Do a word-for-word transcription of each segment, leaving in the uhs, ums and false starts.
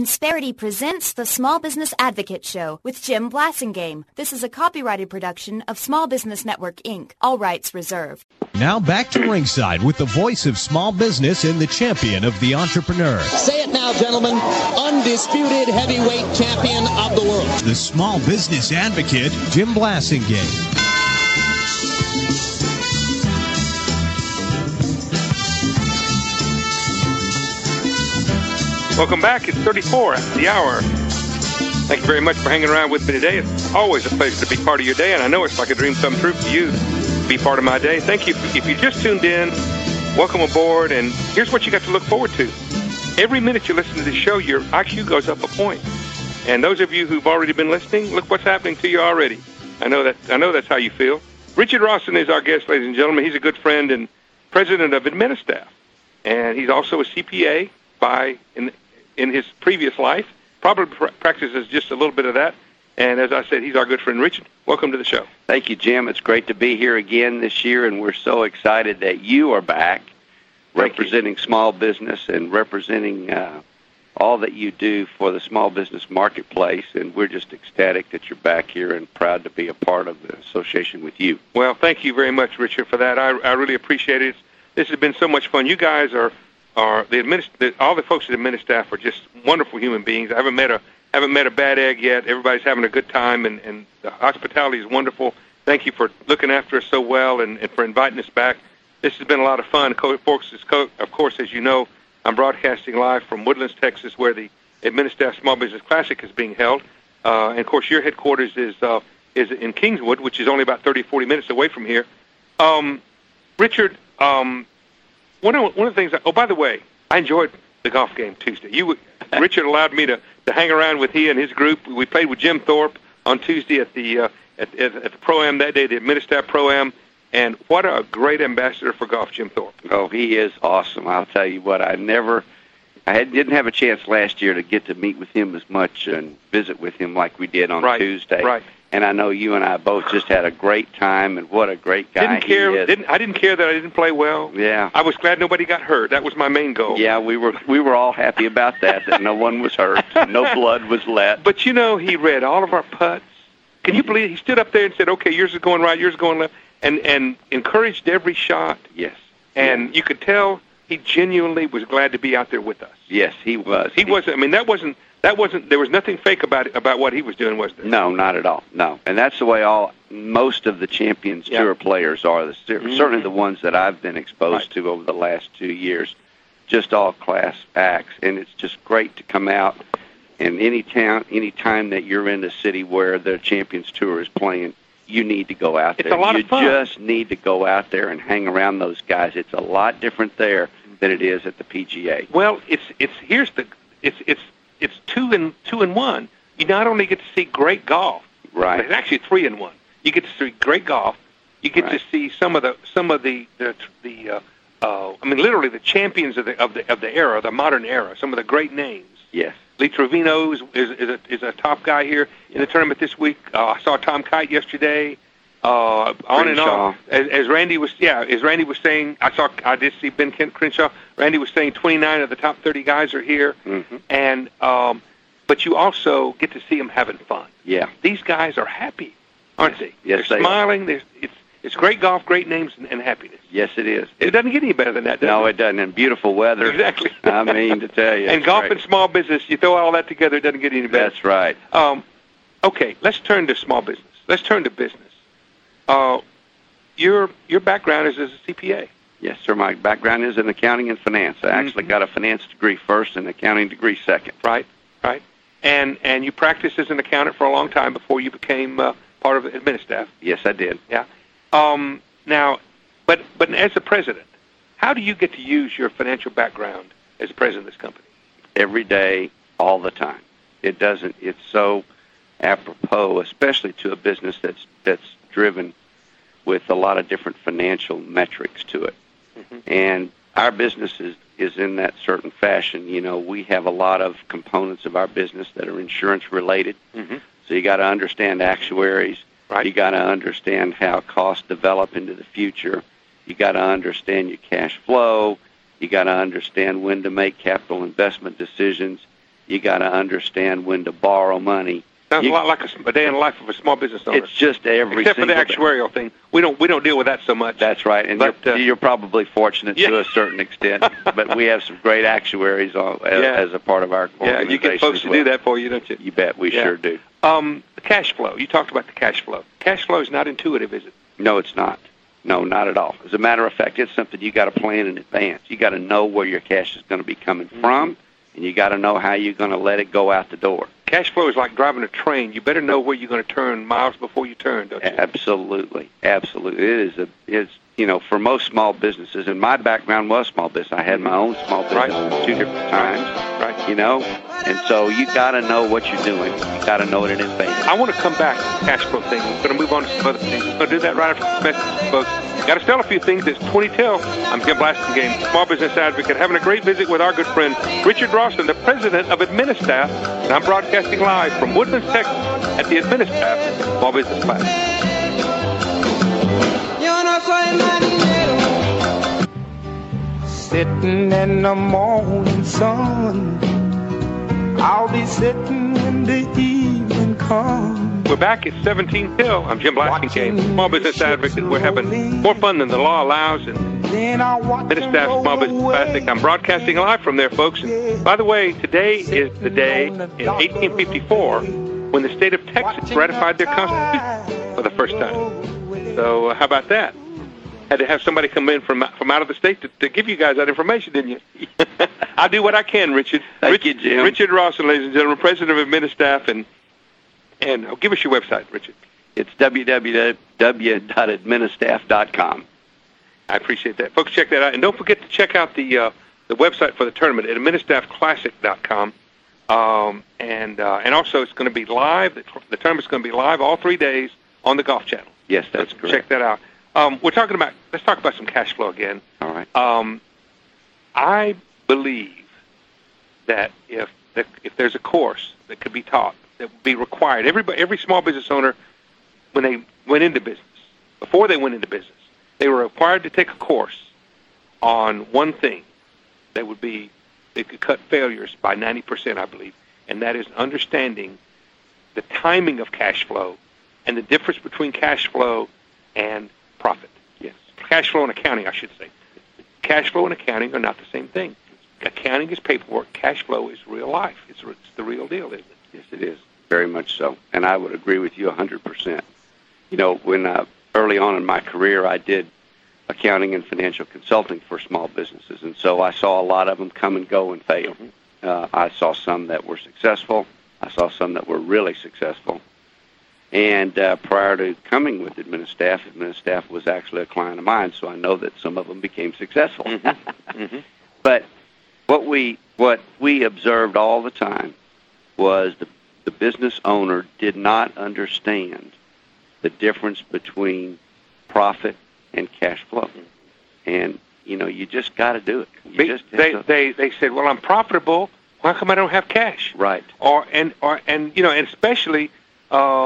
Insperity presents the Small Business Advocate Show with Jim Blasingame. This is a copyrighted production of Small Business Network, Incorporated. All rights reserved. Now back to ringside with the voice of small business and the champion of the entrepreneur. Say it now, gentlemen. Undisputed heavyweight champion of the world. The Small Business Advocate, Jim Blasingame. Welcome back. It's thirty-four after the hour. Thank you very much for hanging around with me today. It's always a pleasure to be part of your day, and I know it's like a dream come true for you to be part of my day. Thank you. If you just tuned in, welcome aboard, and here's what you got to look forward to. Every minute you listen to this show, your I Q goes up a point. And those of you who've already been listening, look what's happening to you already. I know that. I know that's how you feel. Richard Rawson is our guest, ladies and gentlemen. He's a good friend and president of Administaff, and he's also a C P A by in in his previous life. Probably pr- practices just a little bit of that. And as I said, he's our good friend. Richard, welcome to the show. Thank you, Jim. It's great to be here again this year, and we're so excited that you are back Thank representing you. small business and representing uh, all that you do for the small business marketplace. And we're just ecstatic that you're back here and proud to be a part of the association with you. Well, thank you very much, Richard, for that. I, I really appreciate it. This has been so much fun. You guys are are the, administ- the all the folks at Administaff are just wonderful human beings. I haven't met a haven't met a bad egg yet. Everybody's having a good time, and, and the hospitality is wonderful. Thank you for looking after us so well and, and for inviting us back. This has been a lot of fun. Folks, of course, as you know, I'm broadcasting live from Woodlands, Texas, where the Administaff Small Business Classic is being held. Uh, and, of course, your headquarters is uh, is in Kingswood, which is only about thirty, forty minutes away from here. Um, Richard, um, one of, one of the things, I, oh, by the way, I enjoyed the golf game Tuesday. You, Richard allowed me to, to hang around with he and his group. We played with Jim Thorpe on Tuesday at the uh, at, at, at the Pro-Am that day, the Administaff Pro-Am. And what a great ambassador for golf, Jim Thorpe. Oh, he is awesome. I'll tell you what, I never, I had, didn't have a chance last year to get to meet with him as much and visit with him like we did on right, Tuesday. Right. And I know you and I both just had a great time, and what a great guy didn't care, he is. Didn't, I didn't care that I didn't play well. Yeah. I was glad nobody got hurt. That was my main goal. Yeah, we were we were all happy about that, that no one was hurt, no blood was let. But, you know, he read all of our putts. Can you believe it? He stood up there and said, okay, yours is going right, yours is going left, and, and encouraged every shot. Yes. And yeah. you could tell he genuinely was glad to be out there with us. Yes, he was. He, he wasn't, I mean, that wasn't, that wasn't, there was nothing fake about it, about what he was doing, was there? No, not at all, no. And that's the way all, most of the Champions yeah. Tour players are, the, mm-hmm. certainly the ones that I've been exposed right. to over the last two years, just all class acts. And it's just great to come out, and any town, any time that you're in a city where the Champions Tour is playing, you need to go out it's there. A lot you of fun. just need to go out there and hang around those guys. It's a lot different there than it is at the P G A. Well, it's it's here's the it's it's it's two and two and one. You not only get to see great golf, right? But it's actually three and one. You get to see great golf. You get right. to see some of the some of the the, the uh, uh, I mean, literally the champions of the of the of the era, the modern era. Some of the great names. Yes. Lee Trevino is is, is, a, is a top guy here in the tournament this week. Uh, I saw Tom Kite yesterday. Uh, on and on. As, as Randy was, yeah, as Randy was saying, I saw, I did see Ben Kent Crenshaw. Randy was saying twenty-nine of the top thirty guys are here, mm-hmm. and um, but you also get to see them having fun. Yeah, these guys are happy, aren't they? Yes, they're they smiling. They're, it's it's great golf, great names, and, and happiness. Yes, it is. It, it doesn't get any better than that, does no, it? it doesn't. And beautiful weather. Exactly. I mean, to tell you. And golf great. and small business, you throw all that together, it doesn't get any better. That's right. Um, okay, let's turn to small business. Let's turn to business. Uh, your your background is as a C P A. Yes, sir. My background is in accounting and finance. I actually mm-hmm. got a finance degree first and an accounting degree second. Right, right. And and you practiced as an accountant for a long time before you became uh, part of Administaff. Yes, I did. Yeah. Um, now, but but as a president, how do you get to use your financial background as president of this company? Every day, all the time. It doesn't. It's so apropos, especially to a business that's that's driven with a lot of different financial metrics to it. Mm-hmm. And our business is, is in that certain fashion. You know, we have a lot of components of our business that are insurance related. Mm-hmm. So you got to understand actuaries. Right. You got to understand how costs develop into the future. You got to understand your cash flow. You got to understand when to make capital investment decisions. You got to understand when to borrow money. Sounds you, a lot like a, a day in the life of a small business owner. It's just every Except for the single actuarial day. thing. We don't we don't deal with that so much. That's right, and but, you're, uh, you're probably fortunate yeah. to a certain extent. But we have some great actuaries on, as, yeah. as a part of our organization. Yeah, you get folks as to well. do that for you, don't you? You bet, we Yeah. sure do. Um, the cash flow. You talked about the cash flow. Cash flow is not intuitive, is it? No, it's not. No, not at all. As a matter of fact, it's something you got to plan in advance. You got to know where your cash is going to be coming Mm-hmm. from, and you got to know how you're going to let it go out the door. Cash flow is like driving a train. You better know where you're going to turn miles before you turn, don't you? Absolutely, absolutely. It is a, it's you know, for most small businesses, and my background was small business. I had my own small business Right. at two different times. Right. You know, and so you got to know what you're doing. You got to know it in advance. I want to come back to the cash flow thing. We're going to move on to some other things. We're going to do that right after this message, folks. Got to sell a few things. It's twenty till. I'm Jim Blasingame, small business advocate, having a great visit with our good friend Richard Rawson, the president of Administaff, and I'm broadcasting live from Woodlands, Texas, at the Administaff Small Business Class. Sitting in the morning sun, I'll be sitting when the evening comes. We're back at seventeen till. I'm Jim Blasingame, small business advocate. We're having more fun than the law allows, and Administaff Small Business Classic. I'm broadcasting live from there, folks. And by the way, today is the day in eighteen fifty-four when the state of Texas ratified their Constitution for the first time. So uh, how about that? Had to have somebody come in from from out of the state to, to give you guys that information, didn't you? I'll do what I can, Richard. Thank Richard, you, Jim. Richard Rawson, ladies and gentlemen, president of Administaff, and and oh, give us your website, Richard. It's w w w dot administaff dot com. I appreciate that, folks. Check that out, and don't forget to check out the uh, the website for the tournament at administaff classic dot com. Um, and uh, and also, it's going to be live. The, the tournament's going to be live all three days on the Golf Channel. Yes, that's so correct. Check that out. Um, we're talking about. Let's talk about some cash flow again. All right. Um, I believe that if the, if there's a course that could be taught that would be required, everybody, every small business owner, when they went into business, before they went into business, they were required to take a course on one thing that would be they could cut failures by ninety percent, I believe, and that is understanding the timing of cash flow and the difference between cash flow and profit. Yes. Cash flow and accounting, I should say. Cash flow and accounting are not the same thing. Accounting is paperwork. Cash flow is real life. It's, it's the real deal, isn't it? Yes, it is. Very much so. And I would agree with you one hundred percent. You know, when uh, early on in my career, I did accounting and financial consulting for small businesses. And so I saw a lot of them come and go and fail. Uh, I saw some that were successful. I saw some that were really successful. And uh, prior to coming with Administaff, Administaff was actually a client of mine, so I know that some of them became successful. Mm-hmm. Mm-hmm. But what we what we observed all the time was the, the business owner did not understand the difference between profit and cash flow. And, you know, you just got to do it. You They, just have they, to- they, they said, well, I'm profitable. Why come I don't have cash? Right. Or and or and you know, and especially, uh,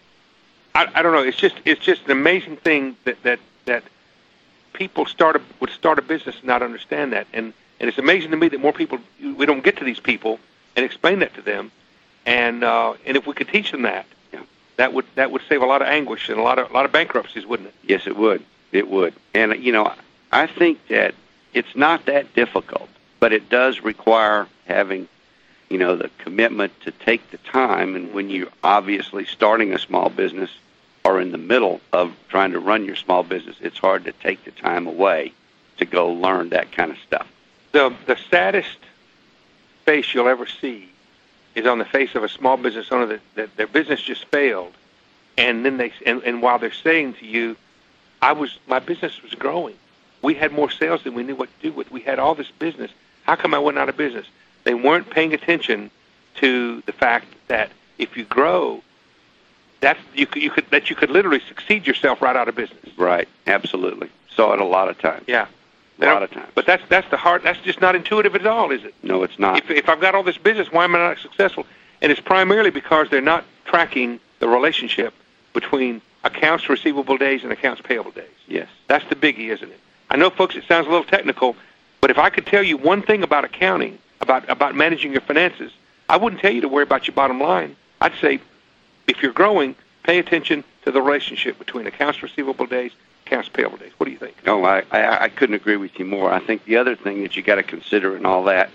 I, I don't know. It's just it's just an amazing thing that that that people start a, would start a business and not understand that, and and it's amazing to me that more people we don't get to these people and explain that to them, and uh, and if we could teach them that, Yeah. that would that would save a lot of anguish and a lot of a lot of bankruptcies, wouldn't it? Yes, it would. It would. And, you know, I think that it's not that difficult, but it does require having, you know, the commitment to take the time. And when you're obviously starting a small business or in the middle of trying to run your small business, it's hard to take the time away to go learn that kind of stuff. The the saddest face you'll ever see is on the face of a small business owner that, that their business just failed, and then they and, and while they're saying to you, I was my business was growing. We had more sales than we knew what to do with. We had all this business. How come I went out of business? They weren't paying attention to the fact that if you grow, that's you could, you could that you could literally succeed yourself right out of business. Right. Absolutely. Saw it a lot of times. Yeah, A lot of times. But that's that's the hard. That's just not intuitive at all, is it? No, it's not. If, if I've got all this business, why am I not successful? And it's primarily because they're not tracking the relationship between accounts receivable days and accounts payable days. Yes. That's the biggie, isn't it? I know, folks, it sounds a little technical, but if I could tell you one thing about accounting, about, about managing your finances, I wouldn't tell you to worry about your bottom line. I'd say if you're growing, pay attention to the relationship between accounts receivable days, accounts payable days. What do you think? No, I, I, I couldn't agree with you more. I think the other thing that you got to consider in all that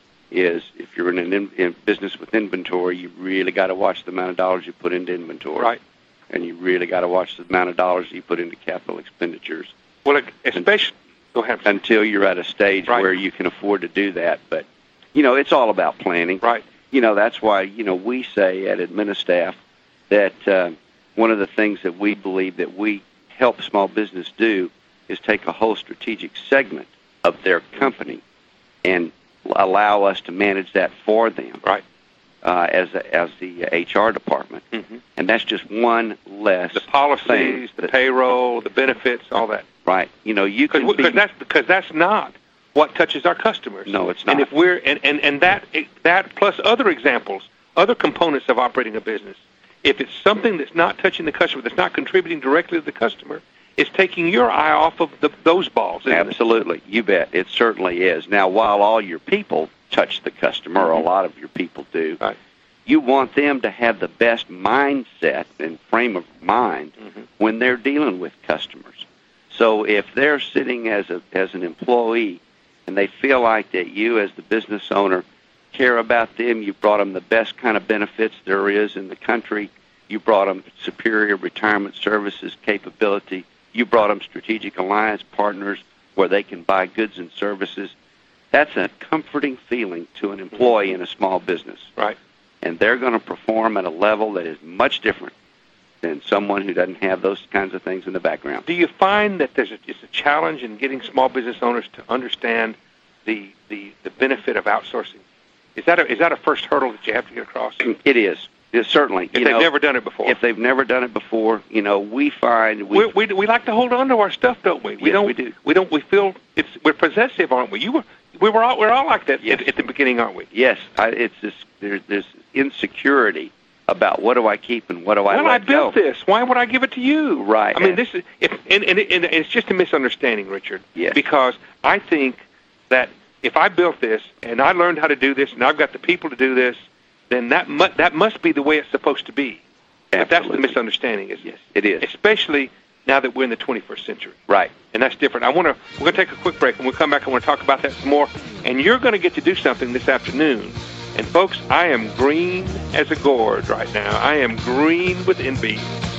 is if you're in an in, in business with inventory, you really got to watch the amount of dollars you put into inventory. Right. And you really got to watch the amount of dollars you put into capital expenditures. Well, especially go ahead. Until you're at a stage right. where you can afford to do that. But, you know, it's all about planning. Right. You know, that's why, you know, we say at Administaff that uh, one of the things that we believe that we help small business do is take a whole strategic segment of their company and allow us to manage that for them. Right. Uh, as a, as the H R department, mm-hmm. and that's just one less the policies, thing the that, payroll, the benefits, all that. Right. You know, you can because be, that's because that's not what touches our customers. No, it's not. And if we're and, and, and that that plus other examples, other components of operating a business, if it's something that's not touching the customer, that's not contributing directly to the customer, it's taking your eye off of the, those balls. Isn't Absolutely, it? You bet. It certainly is. Now, while all your people touch the customer, mm-hmm. or a lot of your people do, right. you want them to have the best mindset and frame of mind mm-hmm. when they're dealing with customers. So if they're sitting as a as an employee and they feel like that you as the business owner care about them, you brought them the best kind of benefits there is in the country, you brought them superior retirement services capability, you brought them strategic alliance partners where they can buy goods and services, that's a comforting feeling to an employee in a small business. Right. And they're going to perform at a level that is much different than someone who doesn't have those kinds of things in the background. Do you find that there's a, it's a challenge in getting small business owners to understand the, the, the benefit of outsourcing? Is that a, is that a first hurdle that you have to get across? It is. It certainly. If you they've know, never done it before. If they've never done it before, you know, we find we we, we we like to hold on to our stuff, don't we? We yes, don't. we do. We don't. We feel it's we're possessive, aren't we? You were. We were all. We're all like that yes. at, at the beginning, aren't we? Yes. I, it's this. There's this insecurity about what do I keep and what do I well, let I built go. this. Why would I give it to you? Right. I mean, this is. If, and, and, and it's just a misunderstanding, Richard. Yes. Because I think that if I built this and I learned how to do this and I've got the people to do this, then that mu- that must be the way it's supposed to be. But that's the misunderstanding, isn't yes, it? It is. Especially now that we're in the twenty-first century. Right. And that's different. I want to. We're going to take a quick break, and we'll come back and we'll talk about that some more. And you're going to get to do something this afternoon. And folks, I am green as a gourd right now. I am green with envy.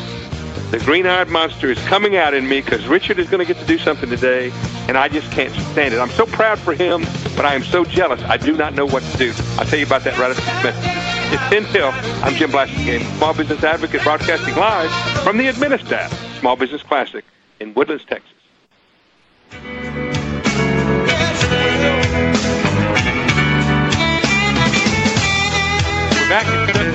The green-eyed monster is coming out in me because Richard is going to get to do something today, and I just can't stand it. I'm so proud for him, but I am so jealous. I do not know what to do. I'll tell you about that right after this message. It's ten till. I'm Jim Blasingame, Small Business Advocate, broadcasting live from the Administaff Small Business Classic in Woodlands, Texas. We're back.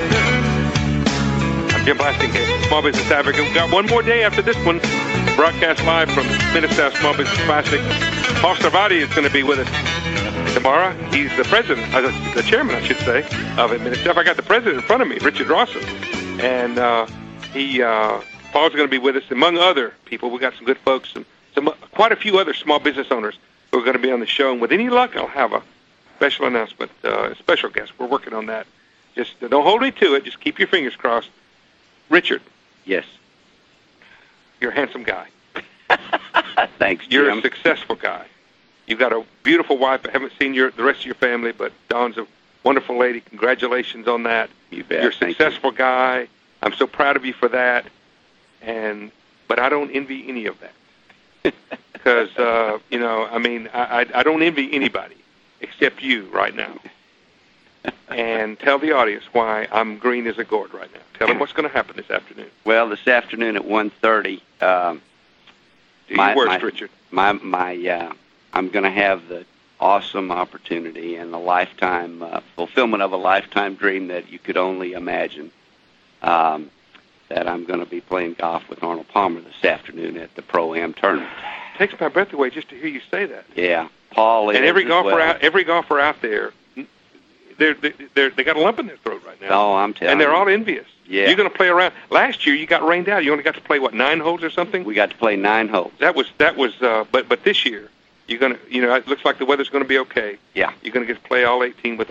I'm Jim Blasingame, Small Business Advocate. We've got one more day after this one. Broadcast live from Administaff Small Business Classic. Paul Sarvadi is going to be with us tomorrow. He's the president, uh, the chairman, I should say, of Administaff. I got the president in front of me, Richard Rawson, and uh, he uh, Paul's going to be with us, among other people. We got some good folks and some quite a few other small business owners who are going to be on the show. And with any luck, I'll have a special announcement, uh, a special guest. We're working on that. Just uh, don't hold me to it. Just keep your fingers crossed. Richard. Yes. You're a handsome guy. Thanks, Jim. You're a successful guy. You've got a beautiful wife. I haven't seen your the rest of your family, but Dawn's a wonderful lady. Congratulations on that. You bet. You're a Thank successful you. guy. I'm so proud of you for that. And but I don't envy any of that because uh, you know, I mean, I, I I don't envy anybody except you right now. And tell the audience why I'm green as a gourd right now. Tell them what's going to happen this afternoon. Well, this afternoon at one thirty, um, Do my, your worst, my, Richard. My my, uh, I'm going to have the awesome opportunity and the lifetime uh, fulfillment of a lifetime dream that you could only imagine. Um, that I'm going to be playing golf with Arnold Palmer this afternoon at the Pro-Am tournament. It takes my breath away just to hear you say that. Yeah, Paul is and every as golfer well. out, every golfer out there, they're they they're, they got a lump in their throat right now. Oh, I'm telling and they're you. all envious. Yeah. You're going to play around. Last year you got rained out. You only got to play what nine holes or something. We got to play nine holes. That was that was. Uh, but but this year you're going to you know it looks like the weather's going to be okay. Yeah. You're going to get to play all eighteen with Arnold.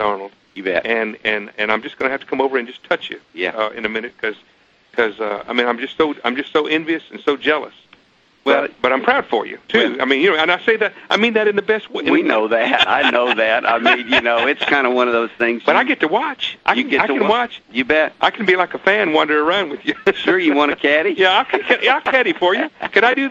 You bet. And and, and I'm just going to have to come over and just touch you yeah. uh, in a minute because because uh, I mean I'm just so I'm just so envious and so jealous. Well, but, but I'm proud for you too. Well, I mean, you know, and I say that I mean that in the best way. We know that. I know that. I mean, you know, it's kind of one of those things. But you, I get to watch. I you can, get I to can wa- watch. You bet. I can be like a fan, wander around with you. Sure, you want a caddy? Yeah, I'll, I'll caddy for you. Can I do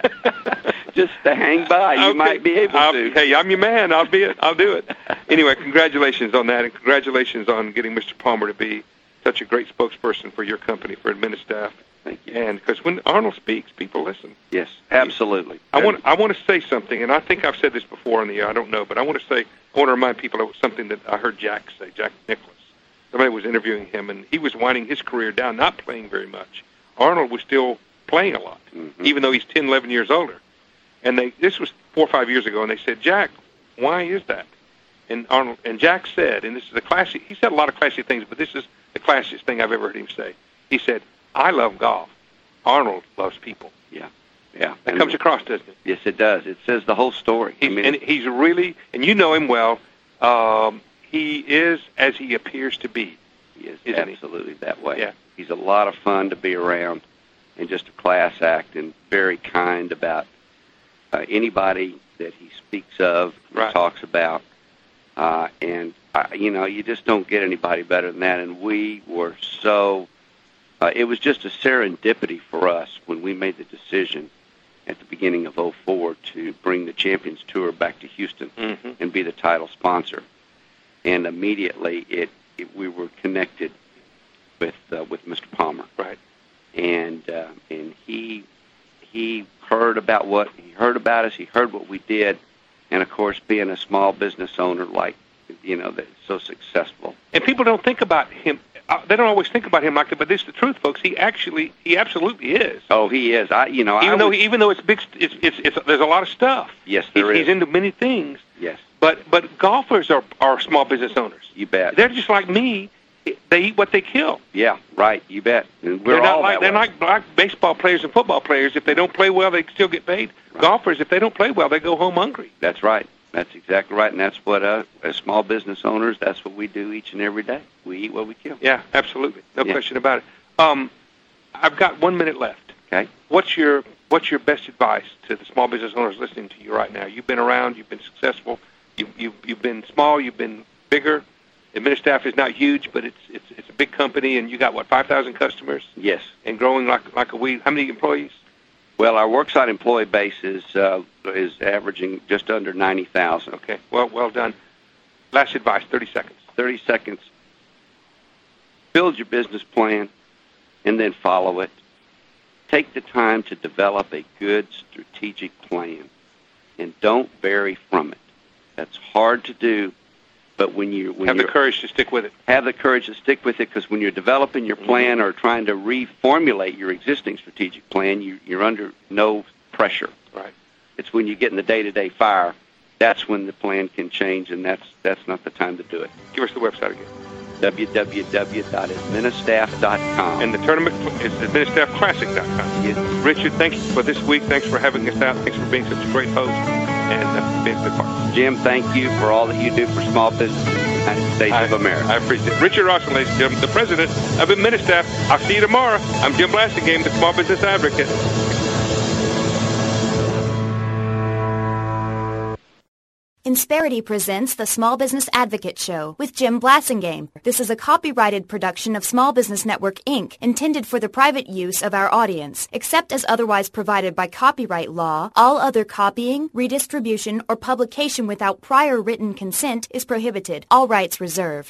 that? Just to hang by, you okay. might be able I'll, to. Hey, I'm your man. I'll be it. I'll do it. Anyway, congratulations on that, and congratulations on getting Mister Palmer to be such a great spokesperson for your company, for AdminiStaff. Thank you. And because when Arnold speaks, people listen. Yes, absolutely. I want I want to say something, and I think I've said this before on the air. I don't know, but I want to say I want to remind people of something that I heard Jack say. Jack Nicklaus. Somebody was interviewing him, and he was winding his career down, not playing very much. Arnold was still playing a lot, mm-hmm. even though he's ten, eleven years older. And they this was four or five years ago, and they said, Jack, why is that? And Arnold and Jack said, and this is a classy. He said a lot of classy things, but this is the classiest thing I've ever heard him say. He said, I love golf. Arnold loves people. Yeah, yeah. That comes across, doesn't it? Yes, it does. It says the whole story. He's, I mean, and he's really, and you know him well, um, he is as he appears to be. He is isn't absolutely he? that way. Yeah. He's a lot of fun to be around and just a class act and very kind about uh, anybody that he speaks of, right. talks about. Uh, and, uh, you know, you just don't get anybody better than that. And we were so... Uh, it was just a serendipity for us when we made the decision at the beginning of oh four to bring the Champions Tour back to Houston mm-hmm. and be the title sponsor. And immediately it, it we were connected with uh, with Mister Palmer. Right. And uh, and he he heard about what he heard about us. He heard what we did, and of course, being a small business owner like you know that's so successful. And people don't think about him. Uh, they don't always think about him like that, but this is the truth, folks. He actually, he absolutely is. Oh, he is. I, you know, even I though, would, even though it's big, it's, it's, it's there's a lot of stuff. Yes, there he's, is. He's into many things. Yes. But but golfers are are small business owners. You bet. They're just like me. They eat what they kill. Yeah, right. You bet. And we're they're not all like that they're way. not like baseball players and football players. If they don't play well, they still get paid. Right. Golfers, if they don't play well, they go home hungry. That's right. That's exactly right, and that's what, uh, as small business owners, that's what we do each and every day. We eat what we kill. Yeah, absolutely, no yeah. question about it. Um, I've got one minute left. Okay. What's your What's your best advice to the small business owners listening to you right now? You've been around, you've been successful, you, you, you've been small, you've been bigger. AdminiStaff is not huge, but it's it's it's a big company, and you got what five thousand customers? Yes. And growing like like a weed. How many employees? Well, our worksite employee base is uh, is averaging just under ninety thousand. Okay. Well, well done. Last advice, thirty seconds. Thirty seconds. Build your business plan, and then follow it. Take the time to develop a good strategic plan, and don't vary from it. That's hard to do. But when you when have the you're, courage to stick with it, have the courage to stick with it, because when you're developing your plan mm-hmm. or trying to reformulate your existing strategic plan, you, you're under no pressure. Right. It's when you get in the day-to-day fire, that's when the plan can change, and that's that's not the time to do it. Give us the website again. w w w dot administaff dot com. And the tournament is administaff classic dot com. Yes. Richard, thank you for this week. Thanks for having us out. Thanks for being such a great host and uh, being a good partner. Jim, thank you for all that you do for small business in the United States I, of America. I appreciate it. Richard Rawson, ladies and gentlemen, the president of AdminiStaff. I'll see you tomorrow. I'm Jim Blasingame, the small business advocate. Insperity presents the Small Business Advocate Show with Jim Blasingame. This is a copyrighted production of Small Business Network, Incorporated, intended for the private use of our audience. Except as otherwise provided by copyright law, all other copying, redistribution, or publication without prior written consent is prohibited. All rights reserved.